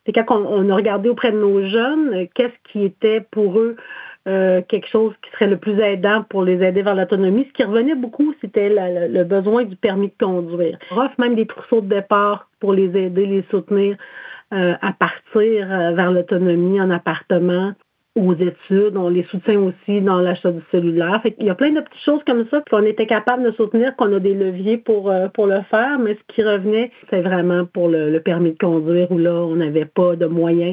C'est quand on a regardé auprès de nos jeunes, qu'est-ce qui était pour eux quelque chose qui serait le plus aidant pour les aider vers l'autonomie. Ce qui revenait beaucoup, c'était le besoin du permis de conduire. On offre même des trousseaux de départ pour les aider, les soutenir à partir vers l'autonomie en appartement, aux études. On les soutient aussi dans l'achat du cellulaire. Fait qu'il y a plein de petites choses comme ça qu'on était capable de soutenir, qu'on a des leviers pour le faire, mais ce qui revenait, c'est vraiment pour le permis de conduire où là, on n'avait pas de moyens